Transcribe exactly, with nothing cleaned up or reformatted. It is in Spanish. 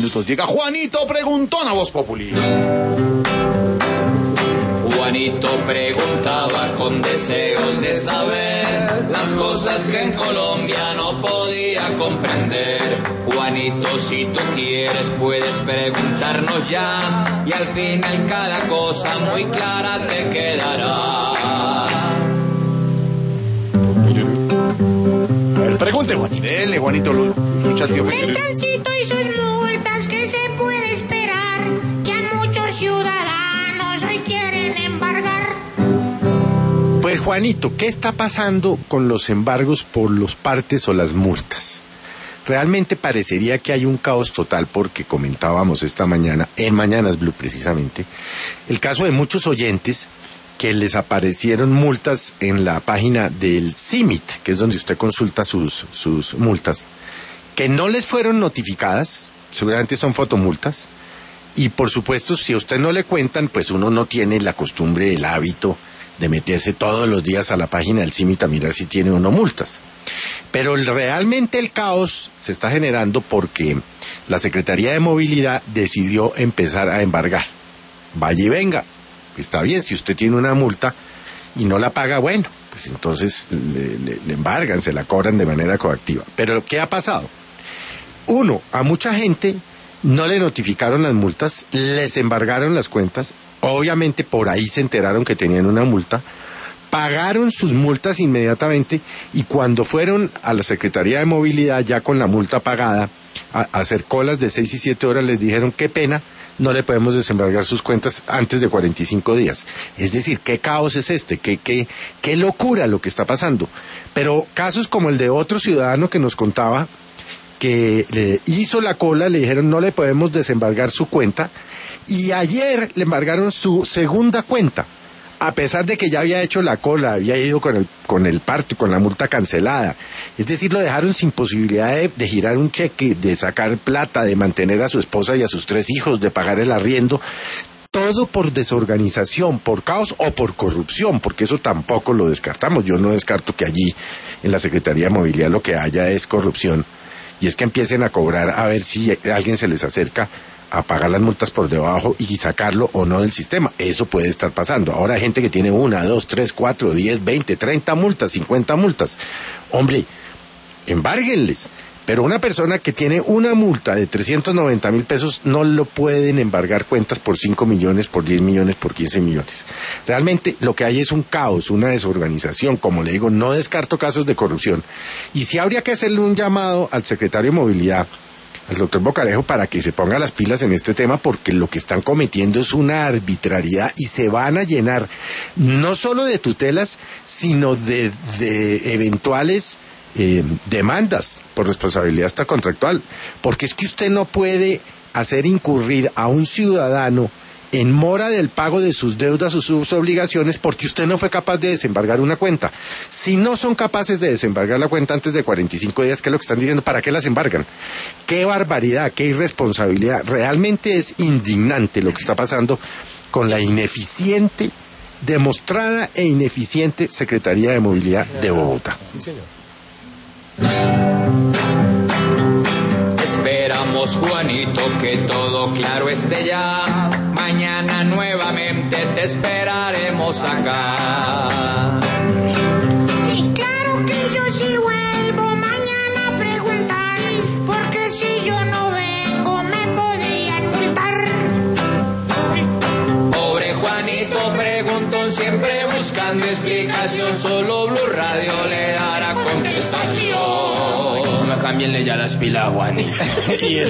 minutos llega Juanito Preguntón a Voz Populi. Juanito preguntaba con deseos de saber las cosas que en Colombia no podía comprender. Juanito, si tú quieres puedes preguntarnos ya, y al final cada cosa muy clara te quedará. A ver, pregunte, Juanito. Dele, Juanito, lo escucha el tío Del Felipe. tránsito y sus multas, ¿qué se puede esperar? Que a muchos ciudadanos hoy quieren embargar. Pues Juanito, ¿qué está pasando con los embargos por los partes o las multas? Realmente parecería que hay un caos total porque comentábamos esta mañana, en Mañanas Blue precisamente, el caso de muchos oyentes que les aparecieron multas en la página del CIMIT, que es donde usted consulta sus, sus multas, que no les fueron notificadas, seguramente son fotomultas, y por supuesto si a usted no le cuentan, pues uno no tiene la costumbre, el hábito de meterse todos los días a la página del CIMIT a mirar si tiene o no multas. Pero realmente el caos se está generando porque la Secretaría de Movilidad decidió empezar a embargar. Vaya y venga. Está bien, si usted tiene una multa y no la paga, bueno, pues entonces le, le, le embargan, se la cobran de manera coactiva. Pero ¿qué ha pasado? Uno, a mucha gente no le notificaron las multas, les embargaron las cuentas, obviamente por ahí se enteraron que tenían una multa, pagaron sus multas inmediatamente y cuando fueron a la Secretaría de Movilidad ya con la multa pagada a, a hacer colas de seis y siete horas les dijeron qué pena, no le podemos desembargar sus cuentas antes de cuarenta y cinco días. Es decir, ¿qué caos es este? ¿Qué, qué, qué locura lo que está pasando? Pero casos como el de otro ciudadano que nos contaba que le hizo la cola, le dijeron no le podemos desembargar su cuenta y ayer le embargaron su segunda cuenta. A pesar de que ya había hecho la cola, había ido con el, con el parto, con la multa cancelada. Es decir, lo dejaron sin posibilidad de, de girar un cheque, de sacar plata, de mantener a su esposa y a sus tres hijos, de pagar el arriendo. Todo por desorganización, por caos o por corrupción, porque eso tampoco lo descartamos. Yo no descarto que allí, en la Secretaría de Movilidad, lo que haya es corrupción. Y es que empiecen a cobrar a ver si alguien se les acerca a pagar las multas por debajo y sacarlo o no del sistema. Eso puede estar pasando. Ahora hay gente que tiene una, dos, tres, cuatro, diez, veinte, treinta multas, cincuenta multas. Hombre, embárguenles. Pero una persona que tiene una multa de trescientos noventa mil pesos no lo pueden embargar cuentas por cinco millones, por diez millones, por quince millones. Realmente lo que hay es un caos, una desorganización. Como le digo, no descarto casos de corrupción. Y sí habría que hacerle un llamado al secretario de Movilidad, al doctor Bocarejo, para que se ponga las pilas en este tema, porque lo que están cometiendo es una arbitrariedad y se van a llenar no solo de tutelas, sino de, de eventuales eh, demandas por responsabilidad hasta contractual, porque es que usted no puede hacer incurrir a un ciudadano en mora del pago de sus deudas o sus obligaciones porque usted no fue capaz de desembargar una cuenta. Si no son capaces de desembargar la cuenta antes de cuarenta y cinco días, ¿qué es lo que están diciendo? ¿Para qué las embargan? ¡Qué barbaridad, qué irresponsabilidad! Realmente es indignante lo que está pasando con la ineficiente, demostrada e ineficiente Secretaría de Movilidad de Bogotá. Sí, señor. Esperamos, Juanito, que todo claro esté ya. Mañana nuevamente te esperaremos acá. Sí, claro que yo sí vuelvo mañana a preguntar, porque si yo no vengo me podrían multar. Pobre Juanito preguntón, siempre buscando explicación, solo Blue Radio le dará contestación. Cámbienle ya las pilas, Juanito. Y el